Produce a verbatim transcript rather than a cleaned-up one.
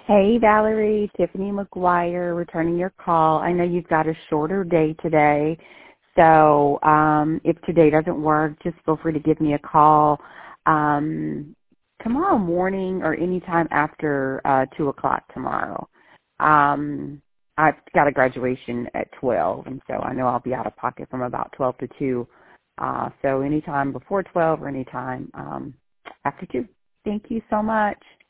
Hey, Valerie, Tiffany McGuire, returning your call. I know you've got a shorter day today, so um, if today doesn't work, just feel free to give me a call um, tomorrow morning or anytime after uh, two o'clock tomorrow. Um, I've got a graduation at twelve, and so I know I'll be out of pocket from about twelve to two. Uh, so anytime before twelve or anytime um, after two. Thank you so much.